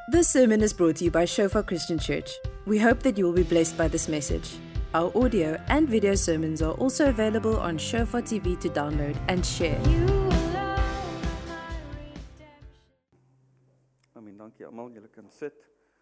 This sermon is brought to you by Shofar Christian Church. We hope that you will be blessed by this message. Our audio and video sermons are also available on Shofar TV to download and share. Amen, dankie almal, julle kan sit.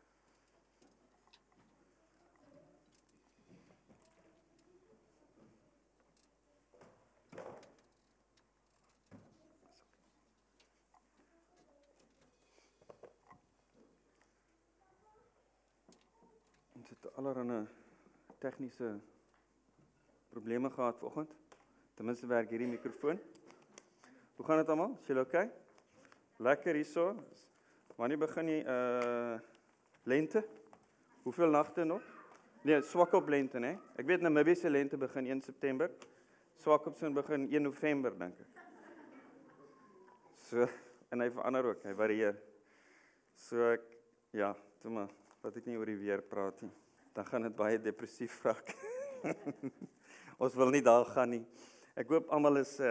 Ons het allerlei tegniese probleme gehad vanoggend. Ten minste werk hierdie mikrofoon. Hoe gaan dit almal? Is julle okay? Lekker hierso. Wanneer begin jy lente? Hoeveel nagte nog? Nee, swak op lente, né? Ek weet Namibië se lente begin 1 September. Swak op sin begin 1 November, dink ek. So, en hy verander ook, hy varieer. So ek, ja, toe maar, wat ek nie oor die weer praat nie. Dan gaan dit baie depressief raak. Ons wil nie daar gaan nie. Ek hoop almal is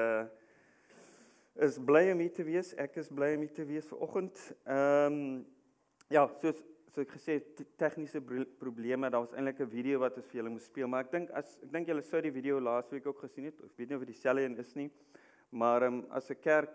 bly om hier te wees. Ek is bly om hier te wees vanoggend. Ja, soos ek gesê het, tegniese probleme. Daar was eintlik 'n video wat ons vir julle moes speel, maar ek dink julle sou die video laasweek ook gesien het. Ek weet nie of dit dieselfde een is nie. Maar as 'n kerk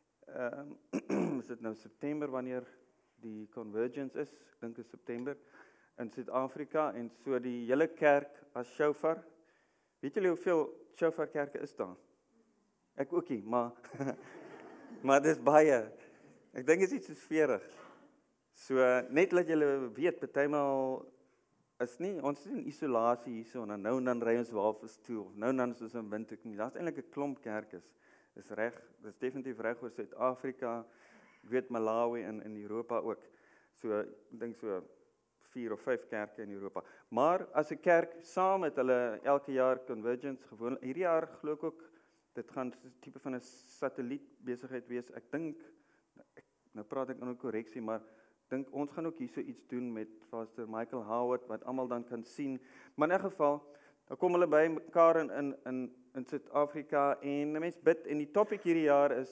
is dit nou September wanneer die Convergence is, ek dink is September in Suid-Afrika, en so die hele kerk as Shofar. Weet julle hoeveel Shofar kerke is daar? Ek ook nie, maar maar dis baie. Ek dink is iets soos 40. So net laat julle weet, partymal is nie, ons is in isolasie hierso, en dan ry ons wafels toe, of dan is ons in Windhoek nie. Daar's eintlik 'n klomp kerke. Dis reg, dis definitief reg oor Suid-Afrika, ek weet Malawi en in Europa ook. So ek dink so 4 of 5 kerke in Europa. Maar as 'n kerk saam met hulle elke jaar Convergence gewoon, hierdie jaar glo ek ook, dit gaan 'n tipe van 'n satelliet besigheid wees. Ek dink, nou praat ek nou korreksie, maar dink ons gaan ook hierso iets doen met Pastor Michael Howard, wat almal dan kan sien. Maar in 'n geval, dan kom hulle by mekaar in Suid-Afrika, en 'n mens bid, en die topic hierdie jaar is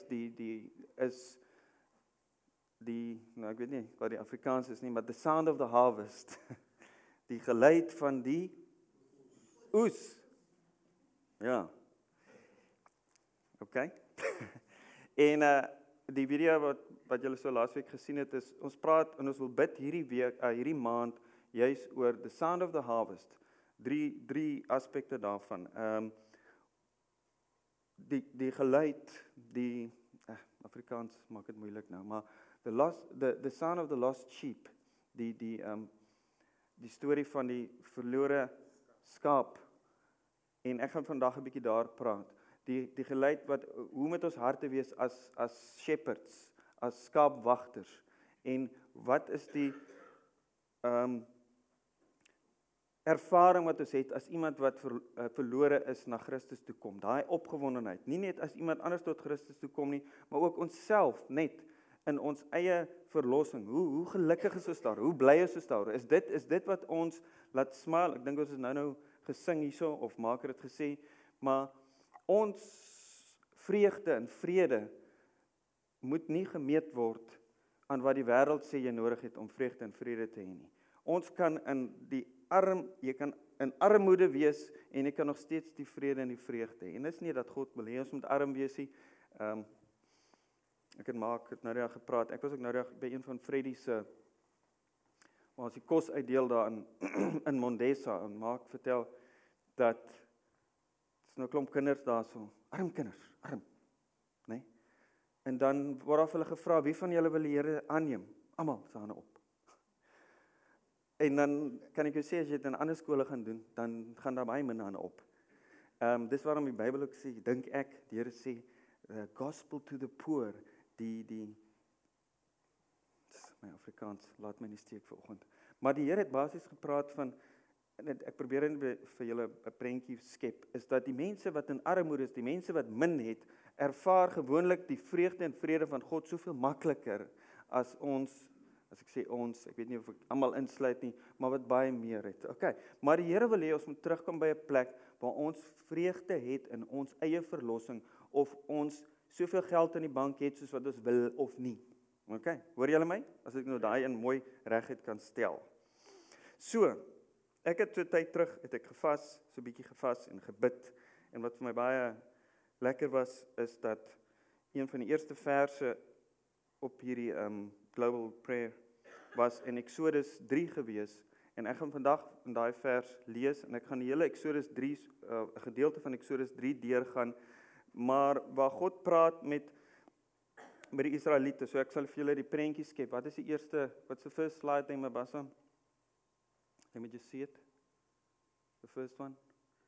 nou ek weet nie wat die Afrikaans is nie, maar the sound of the harvest. Die geluid van die oes. Ja. Okay. En die video wat julle so laasweek gesien het, is ons praat en ons wil bid hierdie maand juis oor the sound of the harvest. Drie aspekte daarvan. Die geluid, die Afrikaans maak dit moeilik nou, maar the sound of the lost sheep, die storie van die verlore skaap. En ek gaan vandag 'n bietjie daar praat. Die geluid hoe moet ons harte wees as shepherds, as skaapwagters, en wat is die ervaring wat ons het as iemand wat verlore is na Christus toe kom. Daai opgewondenheid, nie net as iemand anders tot Christus toe kom nie, maar ook onsself net in ons eie verlossing. Hoe gelukkig is ons daar? Hoe bly is ons daar? Is dit wat ons laat smile? Ek dink ons is nou gesing hierso, of Maker het gesê, maar ons vreugde en vrede moet nie gemeet word aan wat die wêreld sê jy nodig het om vreugde en vrede te hê nie. Ons kan jy kan in armoede wees, en jy kan nog steeds die vrede en die vreugde hê. En dis nie dat God wil hê ons moet arm wees nie. Ek het nou reg gepraat. Ek was ook nou reg by een van Freddie se, waar ons die kos uitdeel daar in Mondesa, en Mark vertel dat is nou 'n klomp kinders daar so, arm kinders, né? En dan word af hulle gevra, wie van julle wil die Here aanneem? Almal se hande op. En dan kan ek jou sê, as jy dit in ander skole gaan doen, dan gaan daar baie min hande op. Dis waarom die Bybel ook sê, dink ek, die Here sê, the gospel to the poor, my Afrikaans, laat my nie steek vanoggend. Maar die Here het basies gepraat van, en ek probeer vir julle 'n prentjie skep, is dat die mense wat in armoede is, die mense wat min het, ervaar gewoonlik die vreugde en vrede van God soveel makliker as ons, as ek sê ons, ek weet nie of ek almal insluit nie, maar wat baie meer het. Okay, maar die Here wil hê ons moet terugkom by 'n plek waar ons vreugde het in ons eie verlossing, of ons soveel geld in die bank het soos wat ons wil of nie. Okay, hoor julle my? As ek nou daai in mooi reguit kan stel. So, ek het so tyd terug, het ek gevas, so 'n bietjie gevas en gebid. En wat vir my baie lekker was, is dat een van die eerste verse op hierdie Global Prayer was in Exodus 3 gewees. En ek gaan vandag in daai vers lees en ek gaan die hele Exodus 3, 'n gedeelte van Exodus 3 deurgaan, maar waar God praat met die Israeliete. So ek sal vir julle die prentjie skep. Wat is die eerste, what's the first slide thing, Mabasa? Let me just see it. The first one.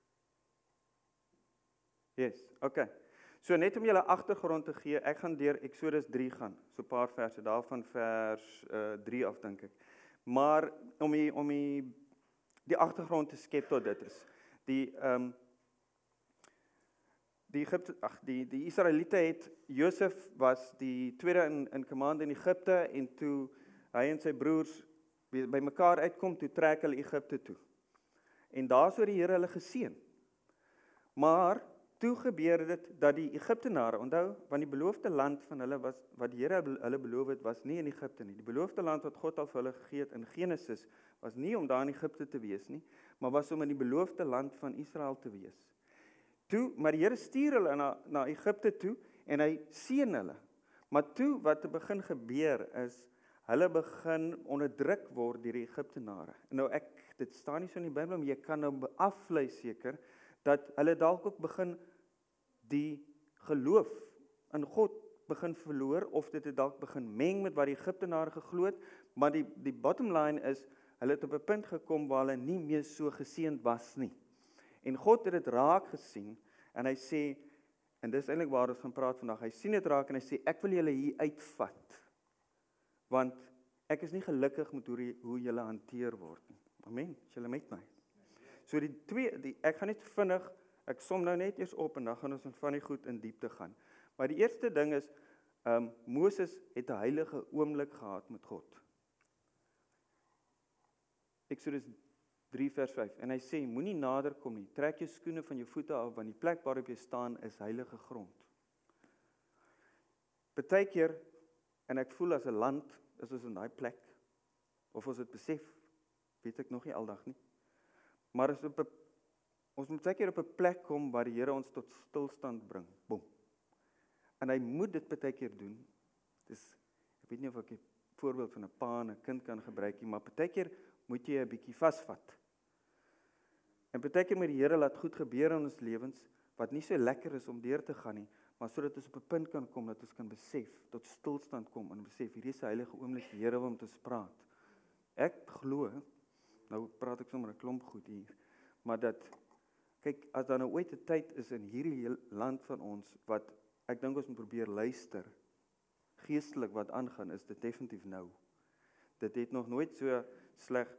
Yes, okay. So net om julle agtergrond te gee, ek gaan deur Exodus 3 gaan. So 'n paar verse daarvan vers 3 af dink ek. Maar om die agtergrond te skep tot dit is. Die Israeliete het, Josef was die tweede in command in Egipte, en toe hy en sy broers by mekaar uitkom, toe trek hulle Egipte toe. En daar sou die Here hulle geseën. Maar toe gebeur dit dat die Egiptenare, onthou, want die beloofde land van hulle was, wat die Here hulle beloof het, was nie in Egipte nie. Die beloofde land wat God al vir hulle gegee het in Genesis, was nie om daar in Egipte te wees nie, maar was om in die beloofde land van Israel te wees. Maar die Here stuur hulle na Egipte toe, en hy seën hulle. Maar toe, wat er begin gebeur is, hulle begin onderdruk word deur die Egiptenare. Nou dit staan nie so in die Bybel, maar jy kan nou aflei seker, dat hulle dalk ook begin die geloof in God begin verloor, of dit het dalk begin meng met wat die Egiptenare geglo het, maar die bottom line is, hulle het op 'n punt gekom waar hulle nie meer so geseënd was nie. En God het dit raak gesien, en hy sê, en dis eintlik waar ons gaan praat vandag, hy sien dit raak, en hy sê, ek wil julle hier uitvat, want ek is nie gelukkig met hoe julle hanteer word nie. Amen, is julle met my? So ek gaan net vinnig, ek som nou net eers op, en dan gaan ons van die goed in diepte gaan. Maar die eerste ding is, Moses het 'n heilige oomblik gehad met God. Exodus 3 vers 5, en hy sê, moenie nader kom nie, trek jou skoene van jou voete af, want die plek waarop jy staan is heilige grond. Partykeer, en ek voel as 'n land, is ons in daai plek, of ons het besef, weet ek nog nie aldag nie, maar ons moet seker op 'n plek kom waar die Here ons tot stilstand bring. Boom. En hy moet dit partykeer doen. Ek weet nie of ek 'n voorbeeld van 'n pa en 'n kind kan gebruik nie, maar partykeer moet jy 'n bietjie vasvat. En partykeer moet die Here laat goed gebeur in ons lewens, wat nie so lekker is om deur te gaan nie, maar sodat ons op 'n punt kan kom, dat ons kan besef, tot stilstand kom, en besef, hierdie is 'n heilige oomblik, die Here wil met ons praat. Ek glo, nou praat ek sommer 'n klomp goed hier, maar dat, kyk, as daar nou ooit 'n tyd is in hierdie land van ons, wat ek dink ons moet probeer luister, geestelik wat aangaan, is dit definitief nou. Dit het nog nooit so sleg,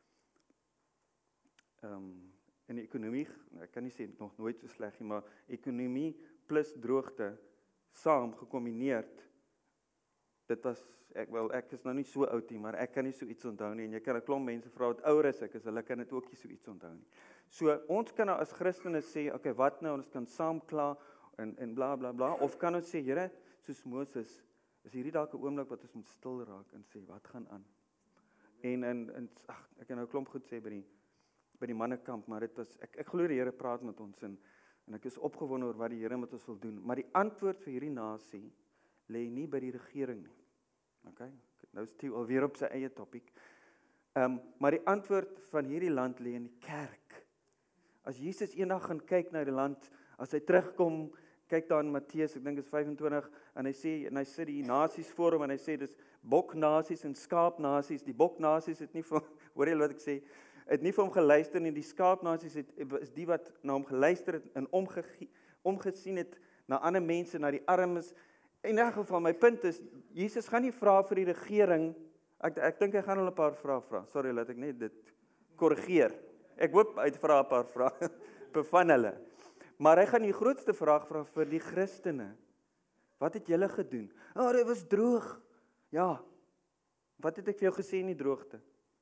in die ekonomie, ek kan nie sê nog nooit so sleg nie, maar ekonomie plus droogte, saam gekombineerd, dit was, ek is nou nie so oud nie, maar ek kan nie so iets onthou nie, en jy kan 'n klomp mense vra wat ouer is ek is, hulle kan dit ook nie so iets onthou nie. So, ons kan nou as Christene sê, okay, wat nou, ons kan saam kla, en bla bla bla, of kan ons sê, Here, soos Moses, is hierdie dalk 'n oomblik wat ons moet stil raak, en sê, wat gaan aan? En ek kan nou 'n klomp goed sê by die mannekamp, maar dit was, ek glo die Here praat met ons, en ek is opgewonde oor wat die Here met ons wil doen, maar die antwoord vir hierdie nasie, lê nie by die regering nie. Okay? Nou Steve alweer op sy eie topiek. Maar die antwoord van hierdie land lê in die kerk. As Jesus eendag gaan kyk na die land, as hy terugkom, kyk daar in Matteus, ek dink is 25, en hy sê die nasies voor hom, en hy sê, dis boknasies en skaapnasies, die boknasies het nie vir, hoor jy wat ek sê, het nie vir hom geluister nie, die skaapnasies is die wat na hom geluister het, en omgesien het, na ander mense, na die armes. In elk geval, my punt is, Jesus gaan nie vra vir die regering, ek dink hy gaan hulle 'n paar vrae vra, sorry, laat ek net dit korrigeer, ek hoop hy vra 'n paar vrae, van hulle, maar hy gaan die grootste vraag vra vir die Christene, wat het julle gedoen? Dit was droog, ja, wat het ek vir jou gesê in die droogte?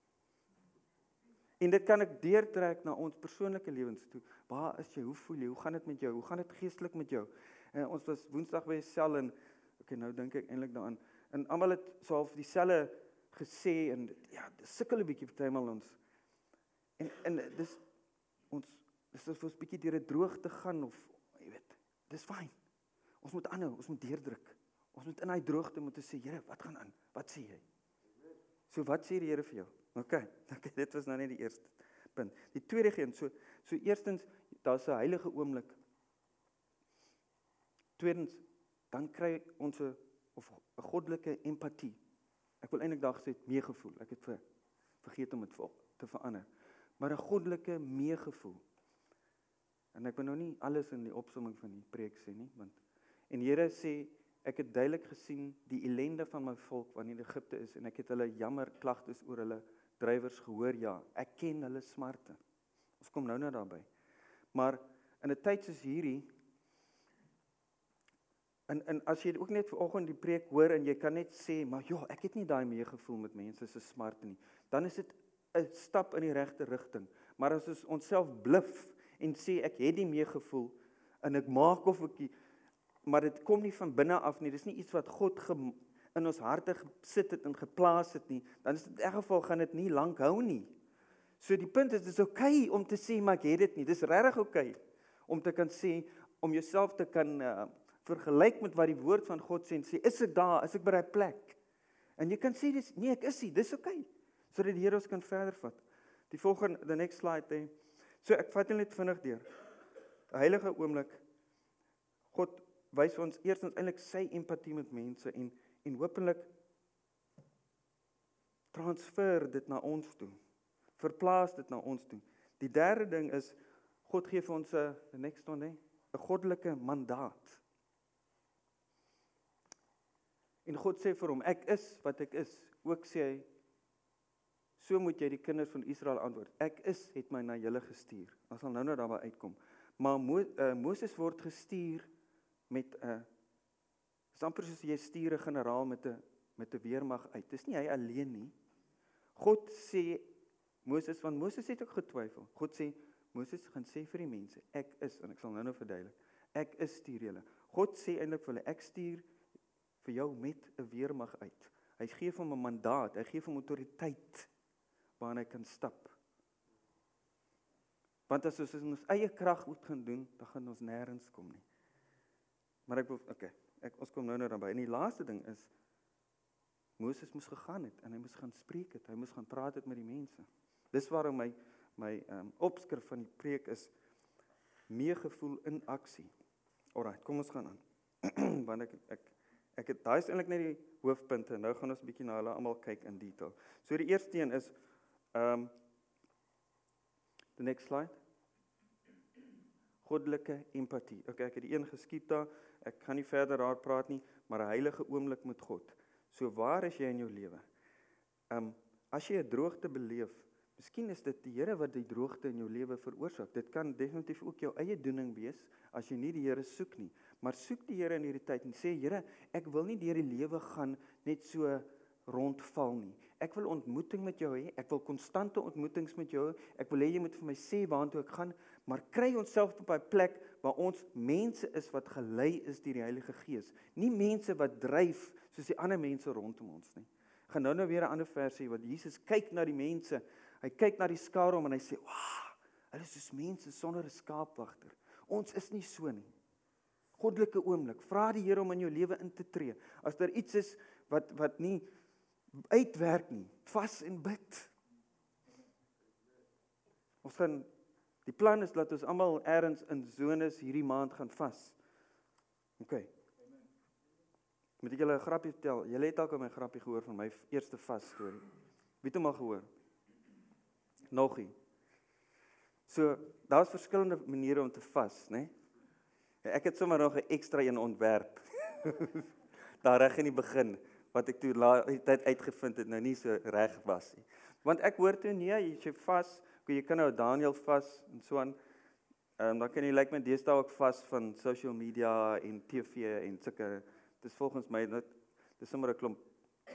En dit kan ek deurtrek na ons persoonlike lewens toe, waar is jy, hoe voel jy, hoe gaan dit met jou, hoe gaan dit geestelik met jou? Ons was Woensdag by Sel, en okay, nou dink ek eintlik daaraan, En almal het so half dieselfde gesê en ja, dis sukkel 'n bietjie partymal ons. En dis vir ons bietjie deur 'n droogte gaan of jy weet, dis fyn. Ons moet aanhou, ons moet deurdruk. Ons moet in daai droogte moet sê, Here, wat gaan aan? Wat sê jy? So wat sê die Here vir jou? Okay, dit was nou net die eerste punt. Die tweede een, so eerstens, daar's 'n heilige oomblik. Tweedens, dan kry ons 'n goddelike empatie. Ek wil eintlik daar gesê meegevoel. Ek het vergeet om dit te verander. Maar 'n goddelike meegevoel. En ek wil nou nie alles in die opsomming van die preek sê nie, en die Here sê, ek het duidelik gesien die ellende van my volk wanneer in Egipte is, en ek het hulle jammer klagtes oor hulle drywers gehoor, ja, ek ken hulle smarte. Ons kom nou daarby. Maar in 'n tyd soos hierdie, en as jy ook net vanoggend die preek hoor, en jy kan net sê, maar ja, ek het nie daai meegevoel met mense se smarte nie, dan is dit 'n stap in die regte rigting. Maar as ons onsself bluf, en sê, ek het nie meegevoel, en ek maak of ek, maar dit kom nie van binne af nie, dis nie iets wat God in ons harte gesit het en geplaas het nie, dan is dit in elk geval gaan dit nie lank hou nie. So die punt is, dit is okay om te sê, maar ek het dit nie, dis regtig okay, om te kan sê, om jouself te kan vergelyk met wat die woord van God sê, en sê, is ek daar, is ek by die plek? En jy kan sê, nee, ek is nie, dis okay, sodat die Here ons kan verder vat. Die volgende, the next slide, so ek vat net vinnig deur. 'n Heilige oomblik, God wys vir ons eerstens eintlik sy empatie met mense, en hopelik transfer dit na ons toe, verplaas dit na ons toe. Die derde ding is, God gee vir ons the next one, 'n goddelike mandaat. En God sê vir hom, ek is wat ek is, ook sê hy, so moet jy die kinders van Israel antwoord, ek is, het my na julle gestuur. Ons sal nou daarby uitkom. Maar Moses word gestuur met is amper soos jy stuur 'n generaal met 'n weermag uit. Dis nie hy alleen nie. God sê, Moses, want Moses het ook getwyfel. God sê, Moses gaan sê vir die mense, ek is, en ek sal nou verduidelik, ek is stuur julle. God sê eintlik vir hulle, ek stuur vir jou met 'n weermag uit. Hy gee vir hom 'n mandaat, hy gee vir hom autoriteit, waarin hy kan stap. Want as ons in ons eie krag moet gaan doen, dan gaan ons nêrens kom nie. Maar ons kom nou daarby. En die laaste ding is, Moses moes gegaan het, en hy moes gaan spreek het, hy moes gaan praat het met die mense. Dis waarom my opskrif van die preek is, meegevoel in aksie. Alright, kom ons gaan aan. Want daai is eintlik net die hoofpunte, nou gaan ons 'n bietjie na hulle almal kyk in detail. So die eerste een is, the next slide. Goddelike empatie. Okay, ek het die een geskiep daar, ek gaan nie verder daar praat nie, maar 'n heilige oomblik met God. So waar is jy in jou lewe? As jy 'n droogte beleef, miskien is dit die Here wat die droogte in jou lewe veroorsaak. Dit kan definitief ook jou eie doening wees, as jy nie die Here soek nie. Maar soek die Here in hierdie tyd en sê, Here, ek wil nie deur die lewe gaan net so rondval nie. Ek wil ontmoeting met jou hê, ek wil konstante ontmoetings met jou hê, ek wil hê jy moet vir my sê waartoe ek gaan, maar kry onsself op 'n plek waar ons mense is wat gelei is deur die Heilige Gees. Nie mense wat dryf soos die ander mense rondom ons nie. Ek gaan nou weer 'n ander vers sê, wat Jesus kyk na die mense, hy kyk na die skare om en hy sê, "Wow, hulle is soos mense sonder 'n skaapwagter." Ons is nie so nie. Goddelike oomblik, vra die Here om in jou lewe in te tree. As daar iets is wat nie uitwerk nie, vas en bid. Ons gaan, die plan is dat ons almal ergens in zones hierdie maand gaan vas. Okay. Moet ek julle 'n grappie vertel? Julle het dalk al my grappie gehoor van my eerste vas storie. Wie het hom al gehoor? Nogie. So, daar's verskillende maniere om te vas, né? Ek het sommer nog 'n ekstra een ontwerp. Daar reg in die begin, wat ek toe die tyd uitgevind het, nou nie so reg was nie. Want ek hoor toe, nee, jy vas, jy kan nou Daniel vas, en so aan, dan kan jy lyk my deesdae ook vas van social media en TV en sulke, dis volgens my, dis sommer 'n klomp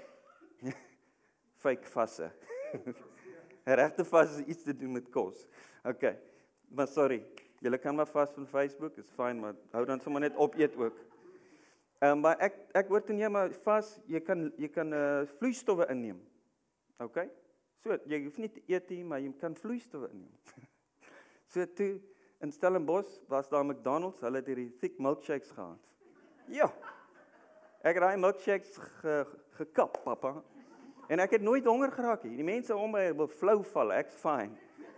fake vasse. Regte vas is iets te doen met kos. Okay, maar sorry, julle kan maar vas van Facebook, is fyn, maar hou dan sommer net op eet ook. Maar ek hoor toe nee, maar vas, jy kan vloeistowwe inneem. Okay? So, jy hoef nie te eet nie, maar jy kan vloeistowwe inneem. So toe, in Stellenbosch was daar McDonald's, hulle het hierdie thick milkshakes gehad. Ja, ek het daai milkshakes gekap, papa. En ek het nooit honger geraak nie. Die mense om my wil flou val, ek's fine.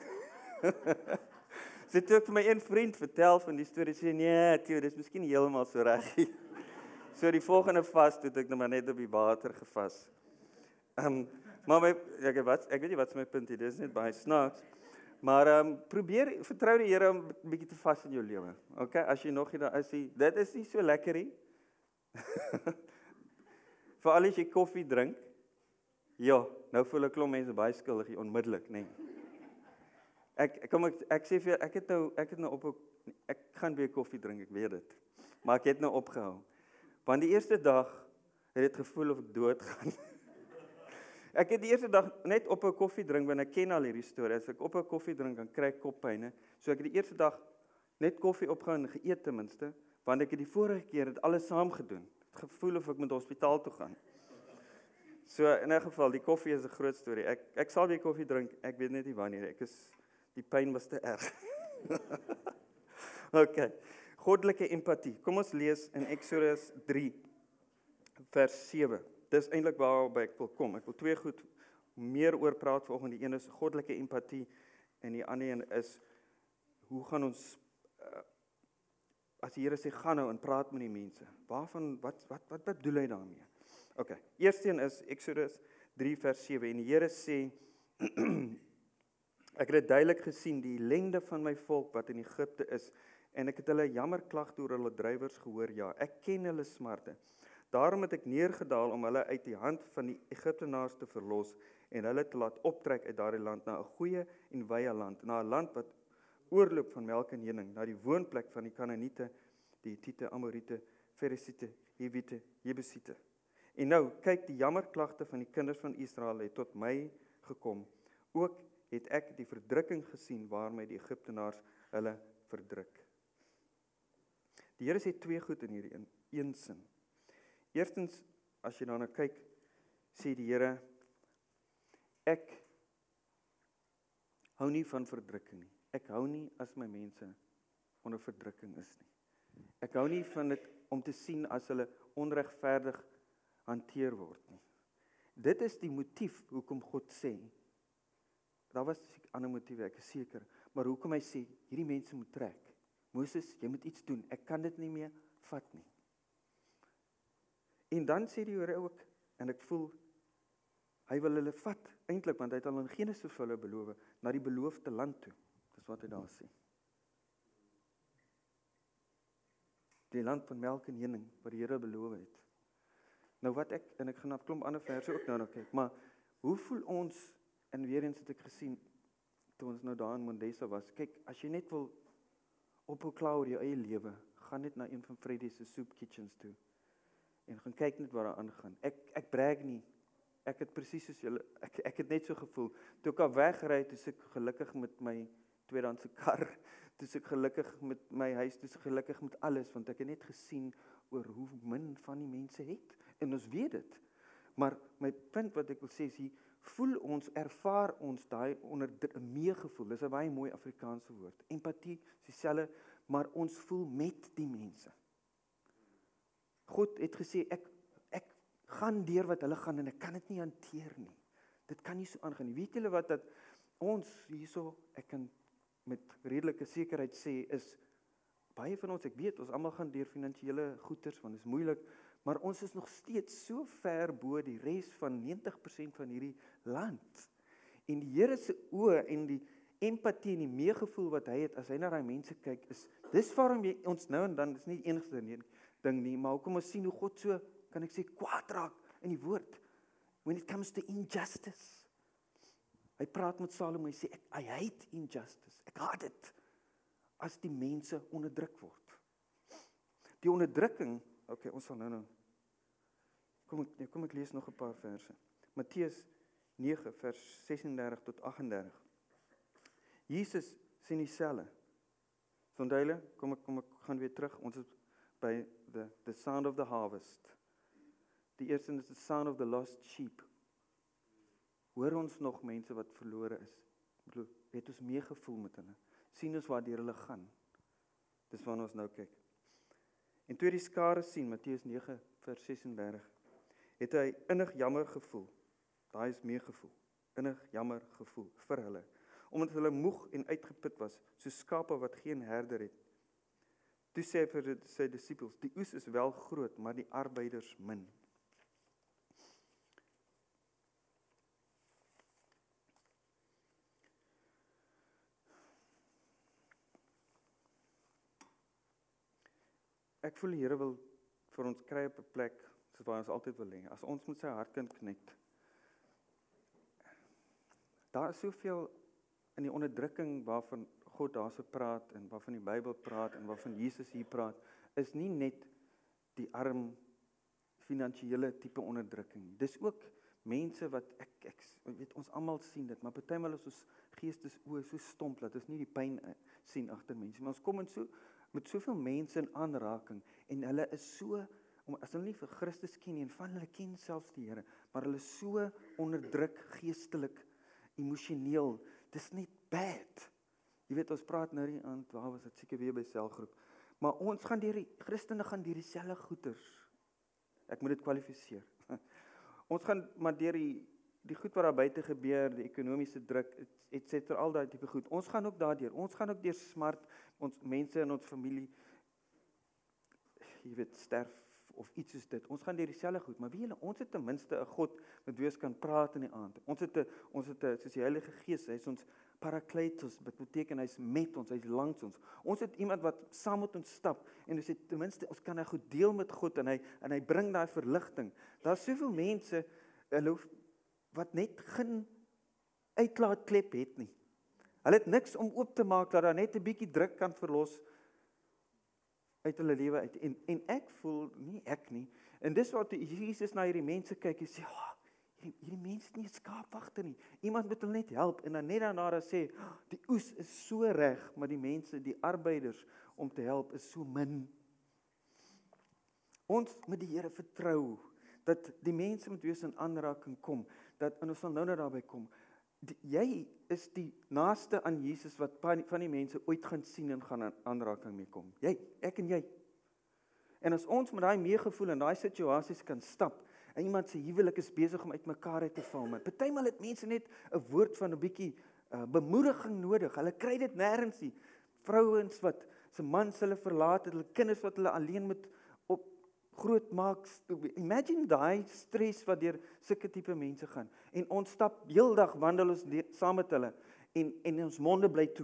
So toe ek vir my een vriend vertel van die storie, sê nee, toe, dis miskien nie heeltemal so reg nie. So die volgende vas, toe het ek nou maar net op die water gevas. Maar ek weet nie wat is my punt hier, dis net baie snaaks. Maar vertrou die Here om 'n bietjie te vas in jou lewe. Okay, as jy nog nie daar is, dit is nie so lekker nie. Veral as jy koffie drink. Ja, nou voel ek klomp mense baie skuldig onmiddellik, nê. Ek sê vir jou, ek het nou ek gaan weer koffie drink, ek weet dit. Maar ek het nou opgehou. Want die eerste dag het dit gevoel of ek dood gaan. Ek het die eerste dag net op 'n koffie drink, want ek ken al hierdie storie. As ek op 'n koffie drink, dan kry ek koppyne. So ek het die eerste dag net koffie opgehou en geëet ten minste, want ek het die vorige keer dit alles saam gedoen. Het gevoel of ek moet hospitaal toe gaan. So in 'n geval, die koffie is 'n groot storie. Ek sal weer koffie drink, ek weet net nie wanneer. Die pyn was te erg. Okay. Goddelike empatie. Kom ons lees in Eksodus 3 vers 7. Dis eintlik waarby ek wil kom. Ek wil twee goed meer oor praat vanoggend. Die een is goddelike empatie en die ander een is hoe gaan ons as die Here sê gaan nou en praat met die mense. Wat bedoel hy daarmee? Okay. Eerste een is Eksodus 3 vers 7 en die Here sê ek het dit duidelik gesien die ellende van my volk wat in Egipte is en ek het hulle jammerklag deur hulle drywers gehoor. Ja, ek ken hulle smarte. Daarom het ek neergedaal om hulle uit die hand van die Egiptenaars te verlos en hulle te laat optrek uit daardie land na 'n goeie en wye land, na 'n land wat oorloop van melk en honing, na die woonplek van die Kanaaniete, die Hittite, Amoriete, Ferisiete, Hiwiete, Jebusiete. En nou, kyk, die jammerklagte van die kinders van Israel het tot my gekom. Ook het ek die verdrukking gesien waarmee die Egiptenaars hulle verdruk. Die Here sê twee goed in hierdie een sin. Eerstens, as jy daarna kyk, sê die Here, ek hou nie van verdrukking nie. Ek hou nie as my mense onder verdrukking is nie. Ek hou nie van dit om te sien as hulle onregverdig hanteer word nie. Dit is die motief hoekom God sê, daar was ander motiewe, ek is seker, maar hoekom hy sê, hierdie mense moet trek. Moses, jy moet iets doen, ek kan dit nie meer vat nie. En dan sê die Here ook, en ek voel, hy wil hulle vat, eintlik, want hy het al in Genesis vir hulle beloof, na die beloofde land toe. Dis wat hy daar sê. Die land van melk en honing, wat die Here beloof het. Nou wat ek gaan na 'n klomp ander verse ook nou kyk, maar hoe voel ons, en weer eens het ek gesien, toe ons nou daar in Mondesa was, kyk, as jy net wil ophou klaar oor jou eie lewe, gaan net na een van Freddy's se soup kitchens toe, en gaan kyk net wat daar aangaan. Ek brag nie, ek het presies soos julle, ek het net so gevoel, toe ek al wegry, toe ek gelukkig met my tweedehandse kar, toe ek gelukkig met my huis, toe ek gelukkig met alles, want ek het net gesien oor hoe min van die mense het, en ons weet dit, maar my punt wat ek wil sê is hier, voel ons, ervaar ons daai onder 'n meegevoel, dis 'n baie mooi Afrikaanse woord, empatie, dieselfde, maar ons voel met die mense. God het gesê, ek gaan deur wat hulle gaan, en ek kan dit nie hanteer nie, dit kan nie so aangaan nie, weet julle wat, dat ons hierso, ek kan met redelike sekerheid sê, is, baie van ons, ek weet, ons almal gaan deur finansiële goeders, want dit is moeilik, maar ons is nog steeds so ver bo die res van 90% van hierdie land. En die Here se oë en die empatie en die meegevoel wat hy het as hy na daai mense kyk, dis waarom jy ons nou en dan, dis nie die enigste ding nie, maar hoekom ons sien hoe God so, kan ek sê, kwaad raak in die woord, when it comes to injustice. Hy praat met Salomo, hy sê, I hate injustice, ek haat dit, as die mense onderdruk word. Die onderdrukking, okay, ons sal nou, kom ek lees nog 'n paar verse. Matteus 9 vers 36 tot 38. Jesus sê dieselfde. Sondeile, kom ek gaan weer terug. Ons het by the sound of the harvest. Die eerste is the sound of the lost sheep. Hoor ons nog mense wat verlore is? Het ons meegevoel met hulle? Sien ons waar hulle gaan? Dis waarna ons nou kyk. En toe die skare sien, Matteus 9 vers 36, het hy innig jammer gevoel. Daai is meegevoel. Innig jammer gevoel vir hulle. Omdat hulle moeg en uitgeput was, so skape wat geen herder het. Toe sê hy vir sy disippels, die oes is wel groot, maar die arbeiders min. Ek voel die Here wil vir ons kry op 'n plek, soos waar ons altyd wil hê. As ons met sy hart kan connect. Daar is soveel in die onderdrukking waarvan God daarso praat, en waarvan die Bybel praat, en waarvan Jesus hier praat, is nie net die arm, finansiële tipe onderdrukking. Dis ook mense wat, ek weet, ons almal sien dit, maar partymal is ons geestesoë so stomp, dat ons nie die pyn sien agter mense. Maar ons kom met soveel mense in aanraking, en hulle is so, as hulle nie vir Christus ken nie, en van hulle ken selfs die Here, maar hulle is so onderdruk, geestelik, emosioneel, dis net bad. Jy weet, ons praat nou die aand, waar was dit seker weer by selgroep, maar ons gaan Christene gaan deur dieselfde goeters, ek moet dit kwalifiseer, ons gaan maar deur die goed wat daar buite gebeur, die ekonomiese druk, etc., al daai tipe goed, ons gaan ook daardeur, ons gaan ook deur smart, ons mense in ons familie, jy weet, sterf, of iets soos dit, ons gaan deur dieselfde goed, maar wie julle, ons het ten minste 'n God, met wie ons kan praat in die aand, ons het 'n, soos die Heilige Gees, hy is ons parakletos, dit beteken hy is met ons, hy is langs ons het iemand wat saam met ons stap, en ons het ten minste, ons kan 'n goed deel met God, en hy bring daai verligting, daar is soveel mense, hulle wat net geen uitlaatklep het nie. Hulle het niks om oop te maak, dat daar net 'n bietjie druk kan verlos uit hulle lewe uit. En ek voel, nie ek nie, en dis wat Jesus na hierdie mense kyk, en sê, hierdie mense is nie skaapwagter nie, iemand moet hulle net help, en dan net daarna sê, die oes is so reg, maar die mense, die arbeiders, om te help, is so min. Ons moet die Here vertrou, dat die mense met wie ons in aanraking kom, en ons sal nou daarby kom, jy is die naaste aan Jesus wat van die mense ooit gaan sien en gaan in aanraking mee kom. Jy, ek en jy. En as ons met daai meegevoel in daai situasies kan stap, en iemand se huwelik is besig om uitmekaar uit te val, maar partymal het mense net 'n woord van 'n bietjie bemoediging nodig. Hulle kry dit nêrens nie. Vrouens wat se mans hulle verlaat het, hulle kinders wat hulle alleen moet groot maak. Imagine daai stres wat deur sulke tipe mense gaan. En ons stap heeldag wandel ons saam met hulle en ons monde bly toe.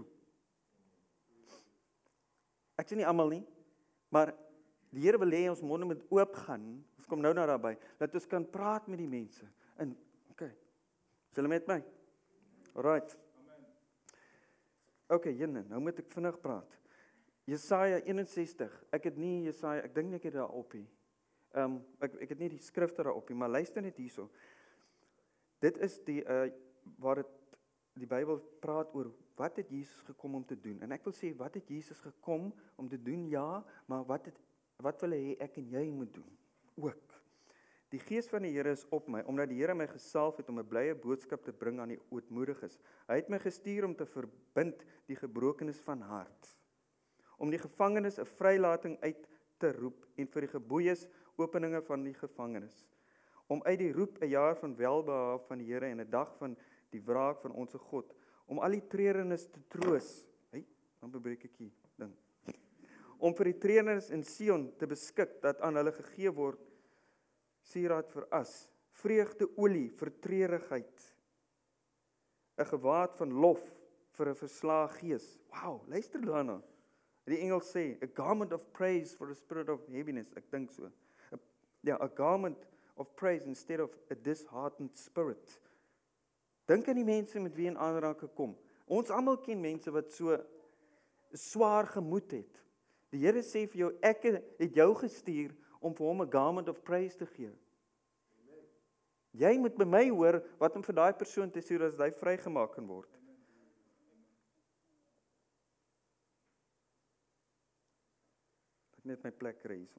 Ek sê nie almal nie, maar die Here wil hê ons monde moet oop gaan. Ons kom nou daarby dat ons kan praat met die mense. En okay. Is julle met my? Alright. Okay, nou moet ek vinnig praat. Jesaja 61. Ek het nie Jesaja, ek dink nie ek het daar op nie. Ek het nie die skrifte daar op nie, maar luister net hierso. Dit is waar die Bybel praat oor wat het Jesus gekom om te doen. En ek wil sê, wat het Jesus gekom om te doen? Ja, maar wat wil hy hê ek en jy moet doen? Ook. Die Gees van die Here is op my, omdat die Here my gesalf het om 'n blye boodskap te bring aan die ootmoediges. Hy het my gestuur om te verbind die gebrokenes van hart, om die gevangenes 'n vrylating uit te roep en vir die geboeies openinge van die gevangenes, om uit die roep 'n jaar van welbehae van die Here en 'n dag van die wraak van ons God, om al die treurenes te troos. Dan breek ek hier ding. Om vir die treurenes in Sion te beskik dat aan hulle gegee word sieraad vir as, vreugdeolie vir treurigheid, 'n gewaad van lof vir 'n verslae gees. Wow, luister daarna. Die Engels sê, a garment of praise for a spirit of heaviness, ek dink so. A garment of praise instead of a disheartened spirit. Dink aan die mense met wie in aanraking kom. Ons almal ken mense wat so swaar gemoed het. Die Here sê vir jou, ek het jou gestuur om vir hom 'n garment of praise te gee. Amen. Jy moet by my hoor wat om vir daai persoon te sê as hy vrygemaak kan word. net my plek kry hierso.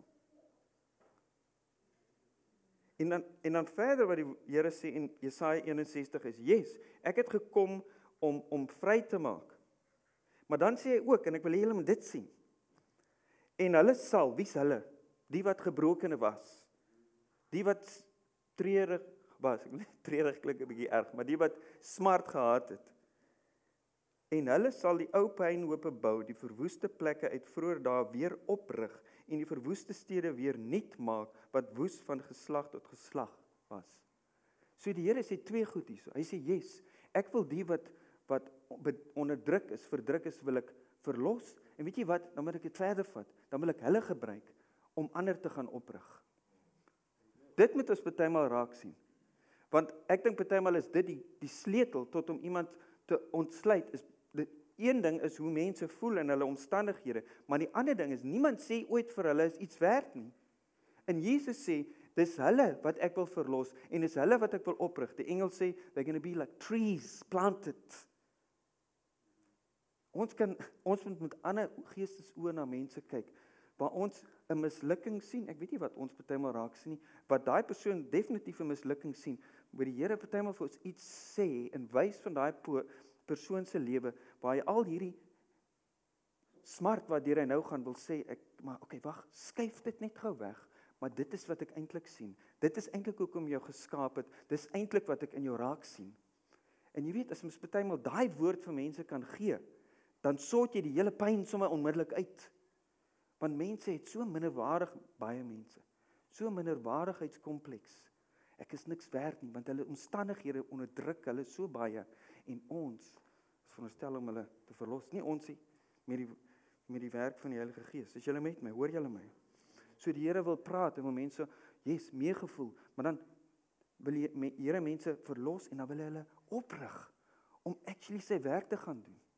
En dan verder wat die Here sê in Jesaja 61 is, yes, ek het gekom om vry te maak. Maar dan sê hy ook, en ek wil hê julle moet dit sien, en hulle sal, wie's hulle? Die wat gebrokene was, die wat treurig was, treurig klink 'n bietjie erg, maar die wat smart gehad het. En hulle sal die ou puinhope bou, die verwoeste plekke uit vroeër dae weer oprig, en die verwoeste stede weer nuut maak, wat woes van geslag tot geslag was. So die Here sê twee goed hierso. Hy sê, yes, ek wil die wat onderdruk is, verdruk is, wil ek verlos, en weet jy wat, dan moet ek dit verder vat, dan wil ek hulle gebruik, om ander te gaan oprig. Dit moet ons partymal raak sien, want ek dink partymal is dit die sleutel, tot om iemand te ontsluit, een ding is hoe mense voel in hulle omstandighede, maar die ander ding is, niemand sê ooit vir hulle is iets werd nie. En Jesus sê, dis hulle wat ek wil verlos, en dis hulle wat ek wil oprig. Die engel sê, they're going to be like trees, planted. Ons moet met ander geestesoë na mense kyk, waar ons 'n mislukking sien, ek weet nie wat ons partymal raak sien nie, wat daai persoon definitief 'n mislukking sien, waar die Here partymal vir ons iets sê, en wys van daai persoon se lewe, waar hy al hierdie smart wat deur hy nou gaan wil sê, maar okay, wag, skuif dit net gou weg, maar dit is wat ek eintlik sien, dit is eintlik hoekom jou geskaap het, dis eintlik wat ek in jou raak sien. En jy weet, as ons partymal daai woord vir mense kan gee, dan sort jy die hele pyn sommer onmiddellik uit. Want mense het so minderwaardig, baie mense, so minderwaardigheidskompleks. Ek is niks werd nie, want hulle omstandighede onderdruk hulle so baie, en ons is veronderstel om hulle te verlos. Nie ons nie, met die werk van die Heilige Gees. Is julle met my? Hoor julle my? So die Here wil praat, en wil mense, yes, meegevoel, maar dan wil die Here mense verlos, en dan wil hy hulle oprig, om actually sy werk te gaan doen.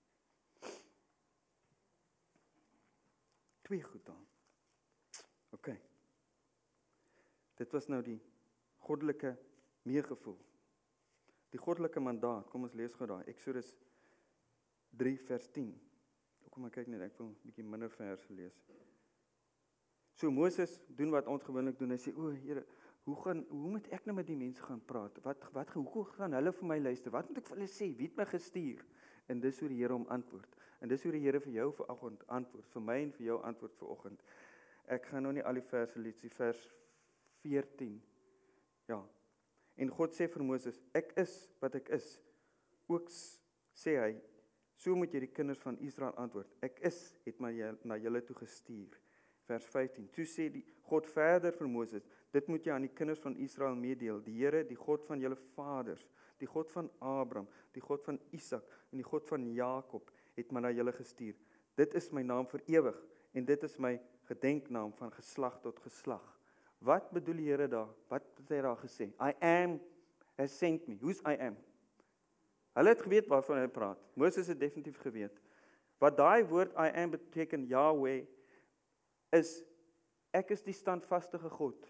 Twee goed dan. OK. Dit was nou die goddelike meegevoel. Die goddelike mandaat. Kom ons lees gou daai. Eksodus 3 vers 10. Kom maar kyk net, ek wil 'n bietjie minder verse lees. So Moses doen wat ons gewoonlik doen. Hy sê, o Here, hoe moet ek nou met die mense gaan praat? Hoe gaan hulle vir my luister? Wat moet ek vir hulle sê? Wie het my gestuur? En dis hoe die Here hom antwoord. En dis hoe die Here vir jou vanoggend antwoord, vir my en vir jou antwoord vanoggend. Ek gaan nou nie al die verse lees, die vers 14. Ja. En God sê vir Moses, ek is wat ek is. Ook sê hy, so moet jy die kinders van Israel antwoord. Ek is, het my na julle toe gestuur. Vers 15. Toe sê die God verder vir Moses, dit moet jy aan die kinders van Israel meedeel. Die Here, die God van julle vaders, die God van Abraham, die God van Isak en die God van Jakob, het my na julle gestuur. Dit is my naam vir ewig, en dit is my gedenknaam van geslag tot geslag. Wat bedoel die Here daar? Wat het hy daar gesê? I am has sent me. Who's I am? Hulle het geweet waarvan hy praat. Moses het definitief geweet. Wat daai woord I am beteken, Yahweh, is, ek is die standvastige God.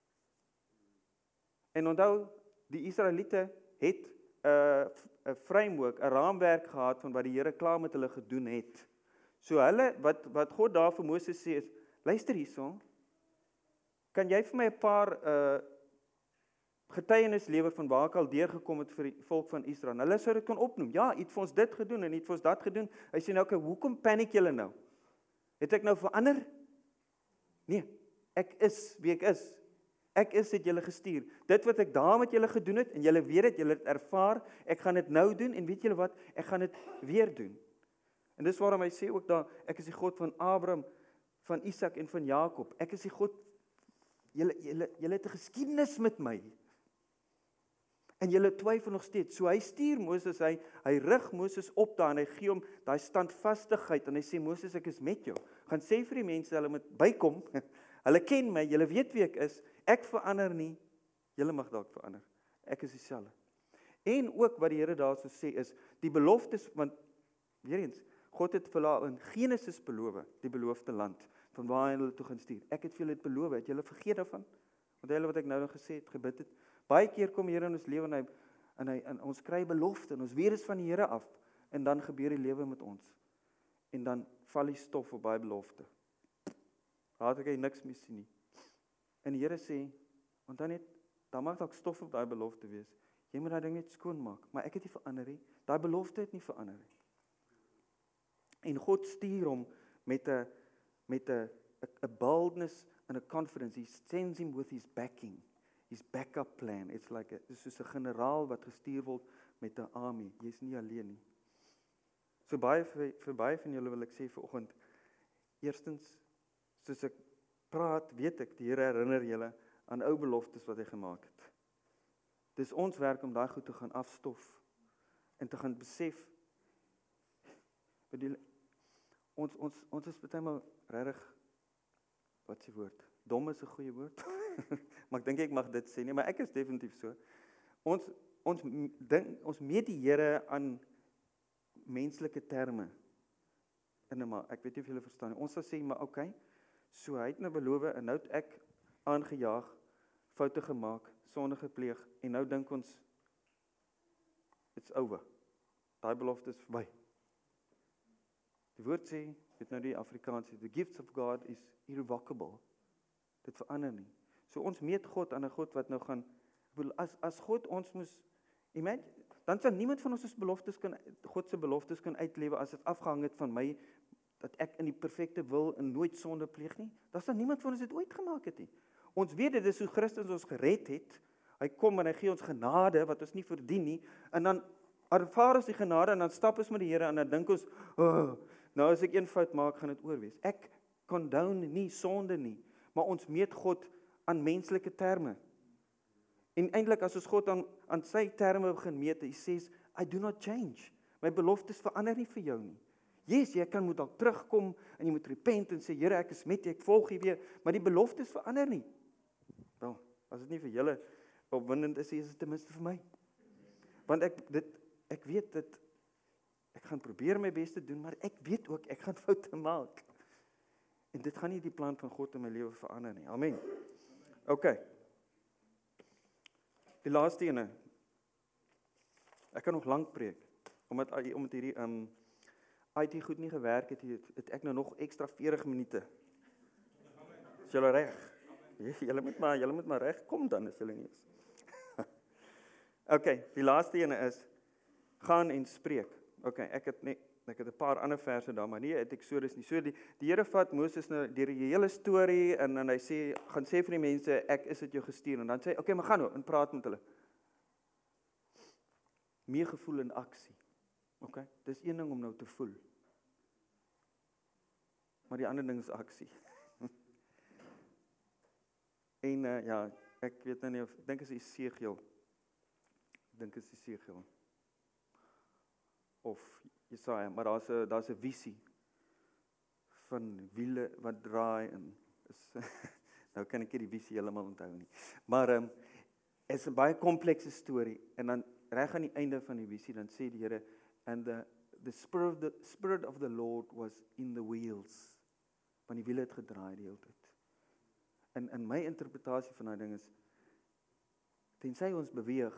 En onthou, die Israeliete het 'n framework, 'n raamwerk gehad van wat die Here klaar met hulle gedoen het. So hulle, wat God daar vir Moses sê is, luister hierso, kan jy vir my 'n paar getuienis lewer van waar ek al deurgekom het vir die volk van Israel? En hulle sou dit kon opnoem. Ja, het vir ons dit gedoen en het vir ons dat gedoen. Hy sê nou, okay, hoekom paniek julle nou? Het ek nou verander? Nee, ek is wie ek is. Ek is het julle gestuur. Dit wat ek daar met julle gedoen het, en julle weet dit, julle het ervaar, ek gaan dit nou doen, en weet julle wat, ek gaan dit weer doen. En dis waarom hy sê ook daar, ek is die God van Abraham, van Isak en van Jakob. Ek is die God, julle het 'n geskiedenis met my. En julle twyfel nog steeds. So hy stuur Moses, hy rig Moses op daar, en hy gee hom daai standvastigheid, en hy sê, Moses, ek is met jou. Gaan sê vir die mense, hulle moet bykom, hulle ken my, julle weet wie ek is, ek verander nie, julle mag dalk verander, ek is dieselfde. En ook wat die Here daar so sê is, die beloftes, want, weer eens, God het vir hulle in Genesis beloof, die beloofde land, van waar hy hulle toe gaan stuur. Ek het vir julle dit beloof, het julle vergeet daarvan? Want hulle wat ek nou gesê het, gebid het, baie keer kom die Here in ons lewe, en ons kry belofte, en ons weet is van die Here af, en dan gebeur die lewe met ons, en dan val die stof op baie belofte. laat ek niks meer sien nie. En die Here sê, want dan mag dalk stof op daai belofte wees. Jy moet daai ding net skoon maak, maar ek het nie verander nie. Daai belofte het nie verander nie. En God stuur hom met 'n boldness and a confidence. He sends him with his backing, his backup plan. It's like dis soos 'n generaal wat gestuur word met 'n army. Jy's nie alleen nie. So vir baie van julle wil ek sê vanoggend, eerstens, soos ek praat, weet ek, die Here herinner julle aan ou beloftes wat hy gemaak het. Dis ons werk om daai goed te gaan afstof en te gaan besef, ons is partymal regtig, wat is die woord? Dom is 'n goeie woord, maar ek dink ek mag dit sê nie, maar ek is definitief so. Ons meet die Here aan menslike terme. Maar ek weet nie of julle verstaan nie. Ons sal sê, maar okay, so hy het nou beloof en nou het ek aangejaag, foute gemaak, sonde gepleeg en nou dink ons it's over. Daai belofte is verby. Die woord sê, dit nou die Afrikaans, the gifts of God is irrevocable. Dit verander nie. So ons meet God aan 'n God wat nou gaan, as God ons moes, dan sal niemand van ons God se beloftes kan uitlewe as dit afgehang het van my, dat ek in die perfekte wil en nooit sonde pleeg nie. Dan sal niemand van ons dit ooit gemaak het nie. Ons weet dit is hoe Christus ons gered het. Hy kom en hy gee ons genade wat ons nie verdien nie, en dan ervaar ons die genade en dan stap ons met die Here en dan dink ons, nou as ek een fout maak, gaan dit oor wees. Ek condone nie sonde nie, maar ons meet God aan menslike terme. En eintlik as ons God aan sy terme begin meet, hy sê, I do not change. My beloftes verander nie vir jou nie. Yes, jy moet dalk terugkom en jy moet repent en sê, Here, ek is met jy, ek volg jy weer, maar die beloftes verander nie. Wel, as dit nie vir julle opwindend is dit ten minste vir my. Want ek weet dit, ek gaan probeer my bes te doen, maar ek weet ook, ek gaan foute maak. En dit gaan nie die plan van God in my lewe verander nie. Amen. Okay. Die laaste ene. Ek kan nog lank preek, omdat hierdie IT goed nie gewerk het ek nou nog extra 40 minute. Is julle reg? Julle moet maar reg kom dan, as julle nie is. Okay, die laaste ene is, gaan en spreek. Okay, ek het 'n paar ander verse daar, maar nie uit Eksodus nie. So die Here vat Moses nou deur die hele storie en hy sê, gaan sê vir die mense, ek is dit jou gestuur. En dan sê hy, okay, maar gaan nou en praat met hulle. Meer gevoel en aksie. Okay, dis een ding om nou te voel. Maar die ander ding is aksie. En ja, ek weet nou nie of, ek dink is Esegiel. Of Jesaja, maar daar's 'n visie van wiele wat draai en is nou kan ek nie die visie heeltemal onthou nie. Maar is 'n baie komplekse storie en dan reg aan die einde van die visie dan sê die Here, and the spirit of the Lord was in the wheels. Want die wiele het gedraai die hele tyd. En my interpretasie van daai ding is, tensy ons beweeg,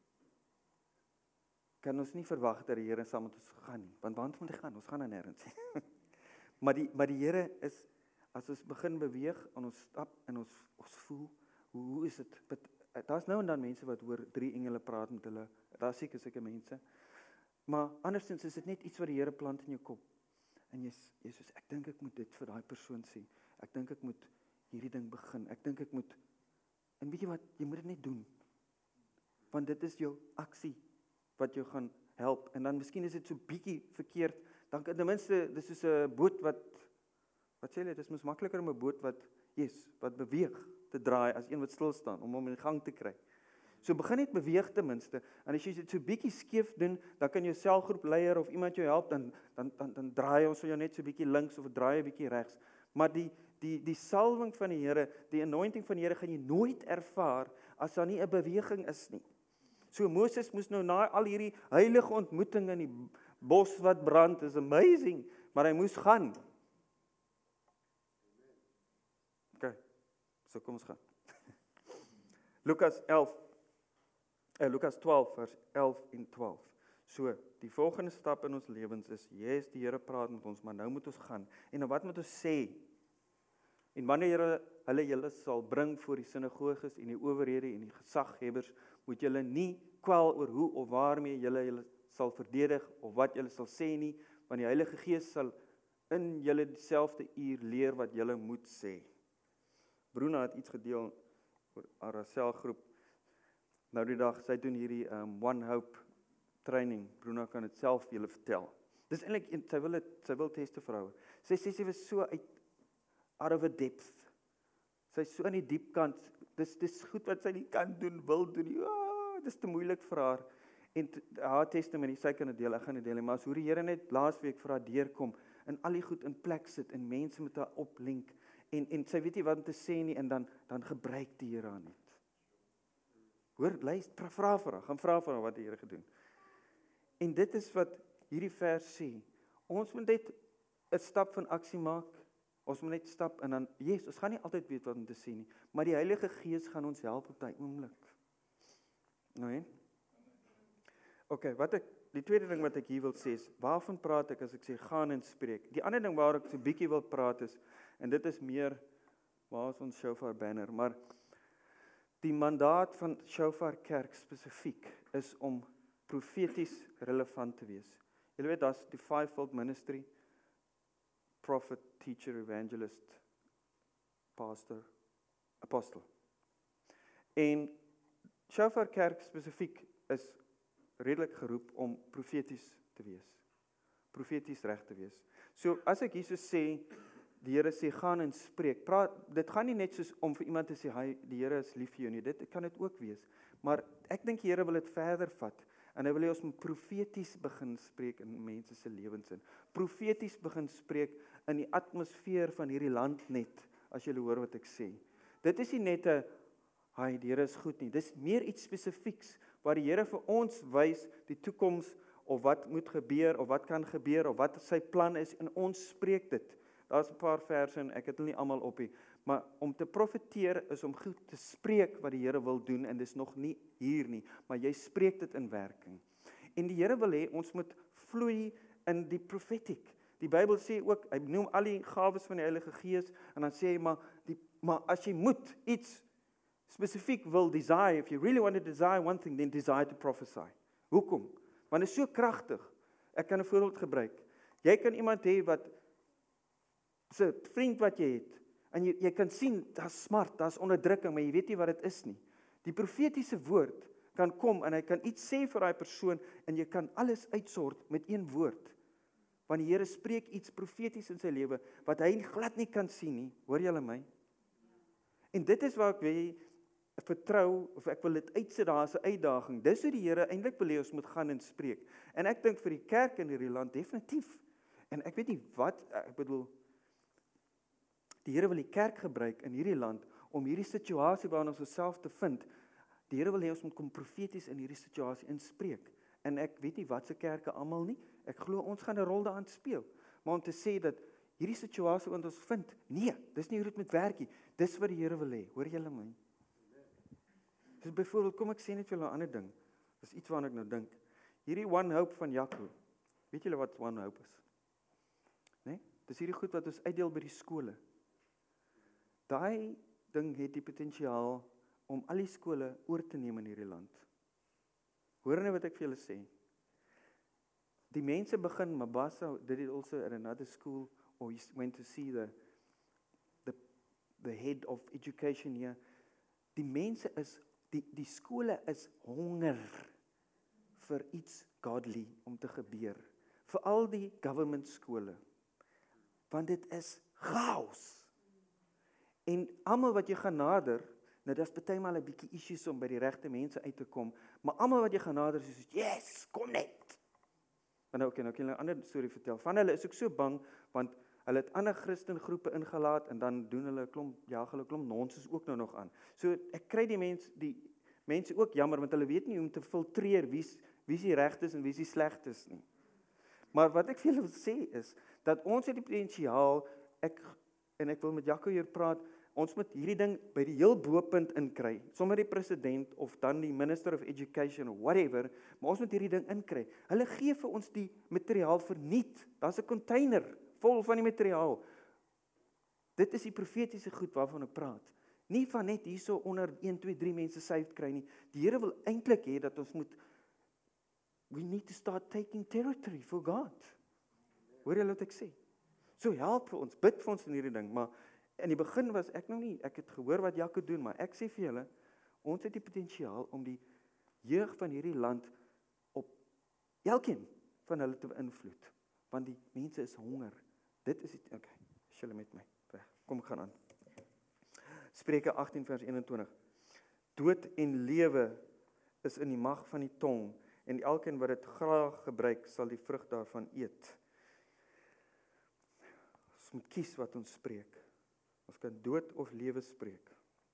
kan ons nie verwag dat die Here saam met ons gaan nie. Want waar moet hy gaan? Ons gaan nou nêrens. maar die Here is, as ons begin beweeg en ons stap en ons voel, hoe is dit? Daar's nou en dan mense wat hoor 3 engele praat met hulle. Daar's seker sulke mense. Maar andersins is dit net iets wat die Here plant in jou kop. En jy sê, ek dink ek moet dit vir daai persoon sê. Ek dink ek moet hierdie ding begin. Ek dink ek moet, en weet jy wat, jy moet dit net doen. Want dit is jou aksie wat jou gaan help. En dan miskien is dit so bietjie verkeerd, dan kan ten minste, dis soos 'n boot wat sê jy, dit is mos makliker om 'n boot wat beweeg te draai, as een wat stil staan, om hom in gang te kry. So begin net beweeg ten minste, en as jy dit so bietjie skeef doen, dan kan jou selgroepleier of iemand jou help, dan draai ons jou net so bietjie links, of draai 'n bietjie regs. Maar die salwing van die Here, die anointing van die Here, gaan jy nooit ervaar, as daar nie 'n beweging is nie. So Moses moes nou na al hierdie heilige ontmoeting in die bos wat brand, is amazing, maar hy moes gaan. Okay, so kom ons gaan. Lukas 12 vers 11 en 12. So, die volgende stap in ons lewens is, yes, die Here praat met ons, maar nou moet ons gaan. En nou wat moet ons sê? En wanneer hulle julle sal bring voor die sinagoges en die owerhede en die gesaghebbers, moet julle nie kwel oor hoe of waarmee julle sal verdedig of wat julle sal sê nie, want die Heilige Gees sal in julle dieselfde uur leer wat julle moet sê. Bruna het iets gedeel oor haar selgroep. Nou die dag, sy doen hierdie One Hope training. Bruna kan dit self vir julle vertel. Dis eintlik, sy wil testify. Sy was so out of a depth. Sy is so aan die diep kant. Dis goed wat sy nie kan doen, wil doen. Ja, dis te moeilik vir haar. En haar testimony, sy kan dit deel, ek gaan dit deel. Maar as hoe die Here net laasweek vir haar deurkom, en al die goed in plek sit, en mense met haar oplink, en sy weet nie wat om te sê nie, en dan gebruik die Here haar net. Hoor, luister, vra vir haar, gaan vra vir haar wat die Here gedoen. En dit is wat hierdie vers sê. Ons moet net 'n stap van aksie maak. Ons moet net stap en dan, ons gaan nie altyd weet wat om te sê nie, maar die Heilige Gees gaan ons help op daai oomblik. Nou, okay, die tweede ding wat ek hier wil sê is, waarvan praat ek as ek sê gaan en spreek? Die ander ding waar ek so bietjie wil praat is, en dit is meer, waar is ons Shofar banner, maar die mandaat van Shofar Kerk spesifiek is om profeties relevant te wees. Julle weet, daar's die fivefold ministry, prophet, teacher, evangelist, pastor, apostle. En Shofar Kerk spesifiek is redelik geroep om profeties te wees. Profeties reg te wees. So as ek hierso sê, die Here sê gaan en spreek, dit gaan nie net soos om vir iemand te sê, hy, die Here is lief vir jou nie, dit kan dit ook wees. Maar ek dink die Here wil dit verder vat, en hy wil hê ons moet profeties begin spreek in mense se lewens in. Profeties begin spreek in die atmosfeer van hierdie land net, as julle hoor wat ek sê. Dit is nie net die Here is goed nie, dis meer iets spesifieks, waar die Here vir ons wys die toekoms, of wat moet gebeur, of wat kan gebeur, of wat sy plan is, en ons spreek dit. Daar's 'n paar verse, en ek het hulle nie almal op nie, maar om te profeteer is om goed te spreek wat die Here wil doen, en dis nog nie hier nie, maar jy spreek dit in werking. En die Here wil hê, ons moet vloei in die profetiek. Die Bybel sê ook, hy noem al die gawes van die Heilige Gees, en dan sê hy, maar as jy moet iets spesifiek wil desire, if you really want to desire one thing, then desire to prophesy. Hoekom? Want dit is so kragtig. Ek kan 'n voorbeeld gebruik. Jy kan iemand hê wat, so 'n vriend wat jy het, en jy kan sien, daar's smart, daar's onderdrukking, maar jy weet nie wat dit is nie. Die profetiese woord kan kom, en hy kan iets sê vir daai persoon, en jy kan alles uitsort met een woord. Want die Here spreek iets profeties in sy lewe, wat hy glad nie kan sien nie. Hoor julle my? En dit is waar ek wil vertrou, of ek wil dit uitsit, daar is 'n uitdaging. Dis hoe die Here eintlik wil hê ons moet gaan en spreek. En ek dink vir die kerk in hierdie land definitief. En ek weet nie wat, ek bedoel, die Here wil die kerk gebruik in hierdie land om hierdie situasie waarin ons osself te vind. Die Here wil hê ons moet kom profeties in hierdie situasie inspreek. En ek weet nie wat se kerke almal nie. Ek glo ons gaan 'n rol daarin speel. Maar om te sê dat hierdie situasie wat ons vind, nee, dis nie hoe dit met werk nie. Dis wat die Here wil hê. Hoor julle my? Dis byvoorbeeld, kom ek sê net vir julle 'n ander ding. Dis iets waarna ek nou dink. Hierdie One Hope van Jaco. Weet julle wat One Hope is? Nee? Dis hierdie goed wat ons uitdeel by die skole. Daai ding het die potensiaal om al die skole oor te neem in hierdie land. Hoor nou wat ek vir julle sê. Die mense begin, Mabasa did it also at another school, or he went to see the head of education here. Die mense is, die skole is honger vir iets godly om te gebeur. Vir al die government skole. Want dit is chaos. En almal wat jy gaan nader, nou dis partymal 'n bietjie issues om by die regte mense uit te kom, maar almal wat jy gaan nader is soos, yes, kom net. En nou kan ek julle 'n ander storie vertel. Van hulle is ook so bang, want hulle het ander Christengroepe ingelaat, en dan doen hulle jaag hulle klomp nonsens ook nou nog aan. So ek kry die mense ook jammer, want hulle weet nie hoe om te filtreer wie's die regtes en wie's die slegtes nie. Maar wat ek vir julle wil sê is, dat ons het die potensiaal, en ek wil met Jaco hier praat, ons moet hierdie ding by die heel bopunt inkry, sommer die president, of dan die minister of education, of whatever, maar ons moet hierdie ding inkry. Hulle gee vir ons die materiaal verniet, daar's 'n container, vol van die materiaal. Dit is die profetiese goed waarvan ek praat. Nie van net hierso onder 1, 2, 3 mense saved kry nie. Die Here wil eintlik hê dat ons moet, we need to start taking territory for God. Hoor jy wat ek sê? So help vir ons, bid vir ons in hierdie ding, maar in die begin was ek nou nie, ek het gehoor wat Jaco doen, maar ek sê vir julle, ons het die potensiaal om die jeug van hierdie land op elkeen van hulle te beïnvloed, want die mense is honger. Dit is dit, okay, is julle met my, reg, kom ek gaan aan. Spreuke 18 vers 21. Dood en lewe is in die mag van die tong, en elkeen wat dit graag gebruik, sal die vrug daarvan eet. Ons moet kies wat ons spreek. Ons kan dood of lewe spreek.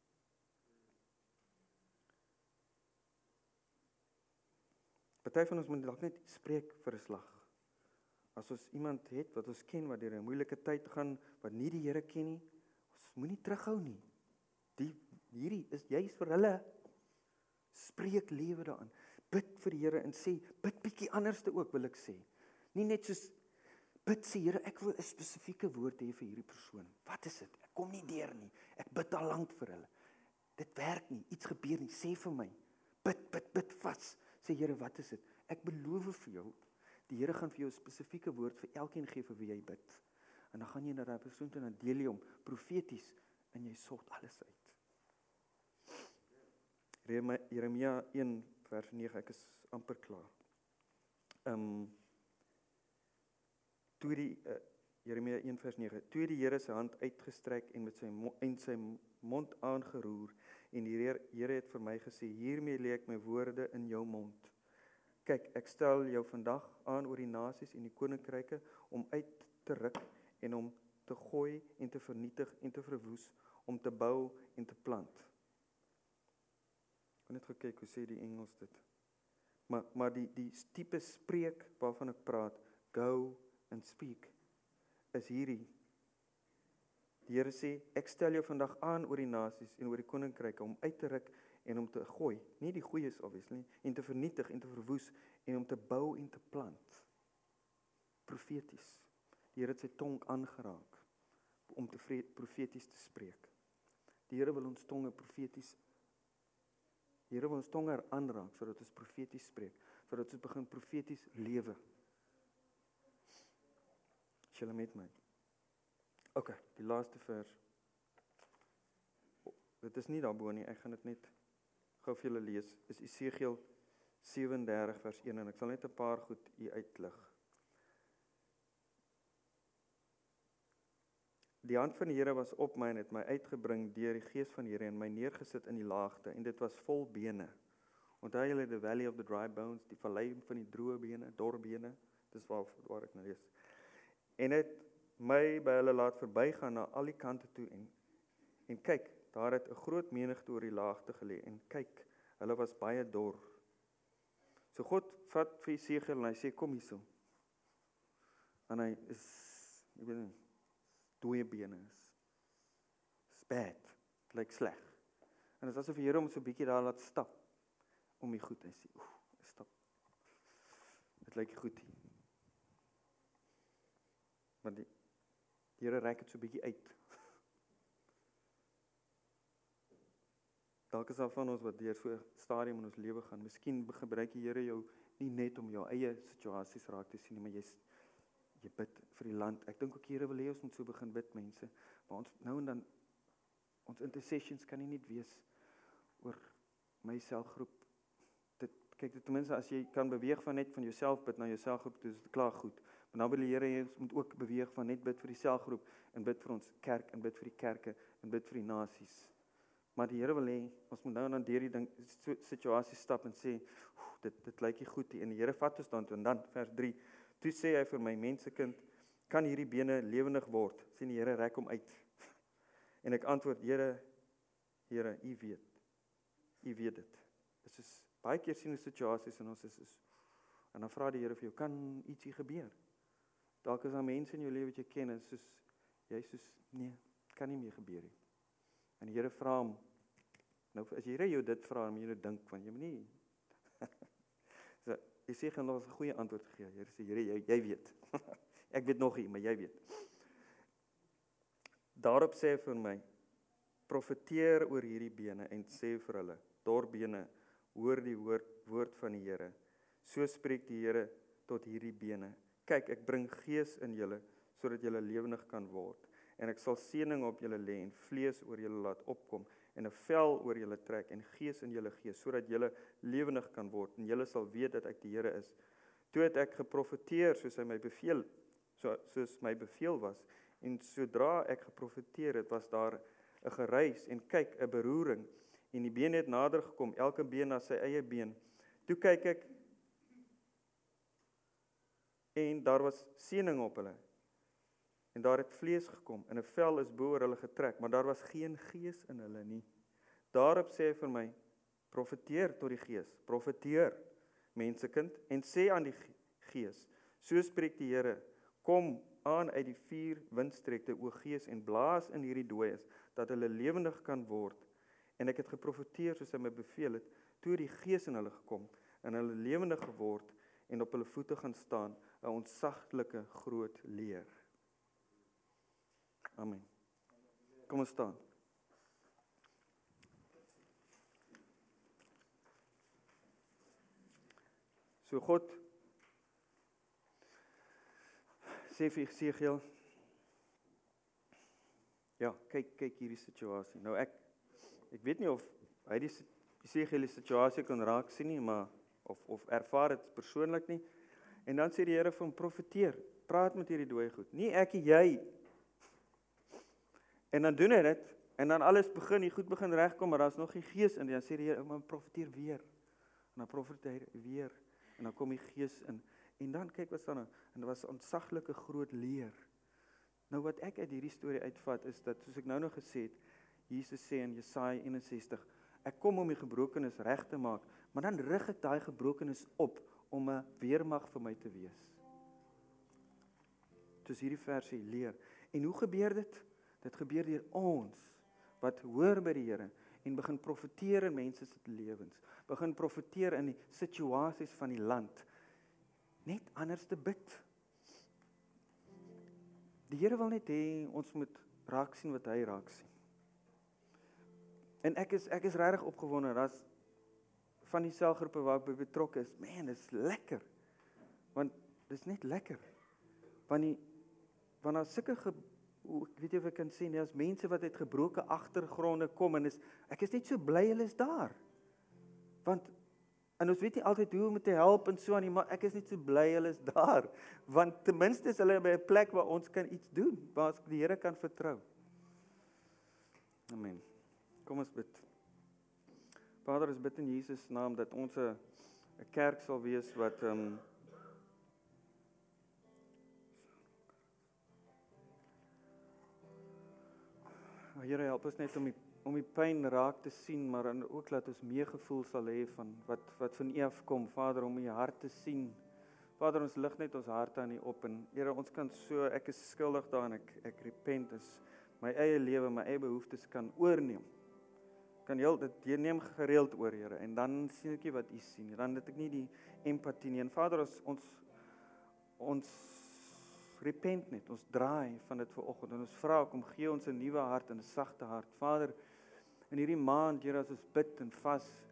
Party van ons moet dalk net spreek vir 'n slag. As ons iemand het wat ons ken, wat deur 'n moeilike tyd gaan, wat nie die Here ken nie, ons moenie terughou nie. Hierdie is juis vir hulle. Spreek lewe daarin. Bid vir die Here en sê, bid bietjie anderste ook, wil ek sê. Nie net soos, bid sê, Here, ek wil 'n spesifieke woord hê vir hierdie persoon. Wat is dit? Ek kom nie deur nie. Ek bid al lank vir hulle. Dit werk nie, iets gebeur nie, sê vir my. Bid vas. Sê, Here, wat is dit? Ek beloof vir jou, die Here gaan vir jou 'n spesifieke woord vir elkeen gee vir wie jy bid. En dan gaan jy na daai persoon toe en dan deel jy hom profeties en jy sort alles uit. Jeremia 1 vers 9, ek is amper klaar. Jeremia 1 vers 9, toe die Here sy hand uitgestrek en met sy mond aangeroer, en die Here het vir my gesê, hiermee lê ek my woorde in jou mond. Kyk, ek stel jou vandag aan oor die nasies en die koninkryke, om uit te ruk en om te gooi en te vernietig en te verwoes, om te bou en te plant. Ek het net gekyk, hoe sê die Engels dit? Maar die tipe spreek waarvan ek praat, go and speak, is hierdie. Die Here sê, ek stel jou vandag aan oor die nasies en oor die koninkryke, om uit te ruk en om te gooi, nie die goeie is obviously, en te vernietig en te verwoes, en om te bou en te plant. Profeties. Die Here het sy tong aangeraak, om te profeties te spreek. Die Here wil ons tonge profeties, die Here wil ons tonge aanraak, sodat ons profeties spreek, sodat ons begin profeties lewe. Is julle met my? Ok, die laaste vers. Dit is nie daarbo nie, ek gaan dit net gou vir julle lees. Is Esegiel 37 vers 1 en ek sal net 'n paar goed hier uitlig. Die hand van die Here was op my en het my uitgebring deur die gees van die Here en my neergesit in die laagte en dit was vol bene. Onthou julle the valley of the dry bones, die vallei van die droë bene, dor bene, dis waar ek nou lees. En het my by hulle laat verbygaan na al die kante toe en kyk, daar het 'n groot menigte oor die laagte gelê en kyk, hulle was baie dor. So God vat vir Esegiel en hy sê, kom hierso. En hy is, ek weet nie, dooie bene is bad, het lyk sleg. En dit is asof die Here hom so 'n bietjie daar laat stap, om die goed, hy sê, stap, dit lyk goed hier. Maar die Here reik het so 'n bietjie uit. Dalk is daar van ons wat deur so 'n stadium in ons lewe gaan, miskien gebruik die Here jou nie net om jou eie situasies raak te sien, maar jy bid vir die land. Ek dink ook die Here wil hê ons moet so begin bid, mense. Maar ons nou en dan, ons intercessions kan nie net wees oor my selgroep. Kyk, ten minste as jy kan beweeg van net van jouself bid na jou selgroep, dis klaar goed. Maar dan wil die Here hê ons moet ook beweeg van net bid vir die selgroep en bid vir ons kerk en bid vir die kerke en bid vir die nasies. Maar die Here wil hê ons moet nou en dan deur die situasie stap en sê, dit lyk nie goed nie. En die Here vat ons dan toe en dan vers 3. Toe sê hy vir my, mensekind, kan hierdie bene lewendig word? Sê die Here, rek hom uit. En ek antwoord, Here, U weet dit. Dit is baie keer sien ons situasies en ons is en dan vra die Here vir jou, kan ietsie gebeur? Dalk is daar mense in jou lewe wat jy ken en jy soos, nee, kan nie meer gebeur nie. En die Here vra hom, nou as die Here jou dit vra, dan moet jy nou dink, want jy moet nie, so, jy sê gaan nog 'n goeie antwoord gegee, Here sê, Here, jy weet, ek weet nog nie, maar jy weet. Daarop sê hy vir my, profeteer oor hierdie bene en sê vir hulle, dorbene, hoor die woord van die Here. So spreek die Here tot hierdie bene. Kyk, ek bring gees in julle, sodat julle lewendig kan word. En ek sal seëning op julle lê en vlees oor julle laat opkom en 'n vel oor julle trek en gees in julle gee, sodat julle lewendig kan word en julle sal weet dat ek die Here is. Toe het ek geprofeteer soos my beveel was, en sodra ek geprofeteer het, was daar 'n geruis en kyk, 'n beroering, en die bene het nader gekom, elke been na sy eie been. Toe kyk ek, en daar was seëning op hulle, en daar het vlees gekom, en 'n vel is bo oor hulle getrek, maar daar was geen gees in hulle nie. Daarop sê hy vir my, profeteer tot die gees, profeteer, mensekind, en sê aan die gees, so spreek die Here, kom aan uit die 4 windstrekte, o gees, en blaas in hierdie dooies, dat hulle lewendig kan word. En ek het geprofeteer soos hy my beveel het, toe die gees in hulle gekom, en hulle lewendig geword, en op hulle voete gaan staan, 'n ontsaglike groot leer. Amen. Kom ons staan. So God sê vir Esegiel, ja, kyk hierdie situasie. Nou ek weet nie of hy die Esegiel die situasie kan raak sien nie, maar of ervaar dit persoonlik nie. En dan sê die Here vir hom, profeteer, praat met hierdie dooie goed. Nie ek en jy. En dan doen hy dit, en dan alles die goed begin regkom, maar daar's nog geen gees in, dan sê die Here, maar profeteer weer. En dan profeteer weer, en dan kom die gees in. En dan kyk wat staan nou, en dit was 'n ontsaglike groot leer. Nou wat ek uit hierdie storie uitvat, is dat, soos ek nou nog gesê het, Jesus sê in Jesaja 61, ek kom om die gebrokenes reg te maak, maar dan rig ek daai gebrokenes op, om 'n weermag vir my te wees. Soos hierdie versie leer. En hoe gebeur dit? Dit gebeur deur ons, wat hoor by die Here, en begin profeteer in mense se lewens, begin profeteer in die situasies van die land, net anders te bid. Die Here wil net hê, ons moet raak sien wat hy raak sien. En ek is regtig opgewonde, dat van die selgroepe waar ek by betrokke is, man, dit is lekker, want dit is net lekker, want daar sulke ek weet nie of ek kan sê, as mense wat uit gebroke agtergronde kom, en ek is net so bly hulle is daar, en ons weet nie altyd hoe om te help en so aan, maar ek is net so bly hulle is daar, want ten minste is hulle by 'n plek waar ons kan iets doen, waar ons die Here kan vertrou. Amen. Kom ons bid. Vader, ons bid in Jesus naam, dat ons 'n kerk sal wees wat Here, help ons net om die pyn raak te sien, maar dan ook laat ons meegevoel sal hê van wat van U afkom, Vader, om U hart te sien. Vader, ons lig net ons harte aan U op, en Here, ons kan so, ek is skuldig daarin, ek repent, is my eie lewe, my eie behoeftes kan oorneem. Jy neem gereeld oor, Here, en dan sien ek nie wat U sien, dan het ek nie die empatie nie, en Vader, ons repent net, ons draai van dit vanoggend, en ons vra, kom gee ons 'n nuwe hart en 'n sagte hart. Vader, in hierdie maand, Here, as ons bid en vas,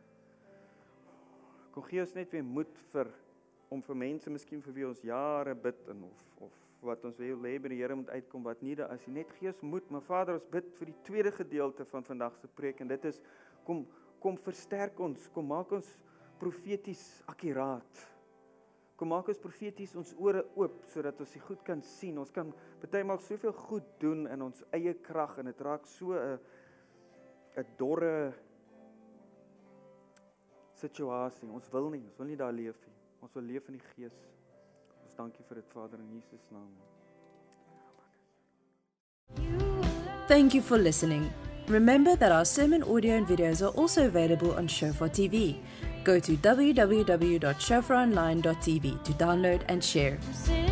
kom gee ons net weer moed om vir mense, miskien vir wie ons jare bid, en of wat ons wil hê by die Here moet uitkom, wat nie daar is, net gee ons moed, maar Vader, ons bid vir die tweede gedeelte van vandag se preek, en dit is, kom versterk ons, kom maak ons profeties akkuraat, kom maak ons profeties ons ore oop, sodat ons die goed kan sien. Ons kan partymal soveel goed doen in ons eie krag, en dit raak so 'n dorre situasie. Ons wil nie daar leef nie. Ons wil leef in die Gees. Ons dankie vir dit, Vader, in Jesus naam. Thank you for listening. Remember that our sermon audio and videos are also available on Shofar TV. Go to www.shofaronline.tv to download and share.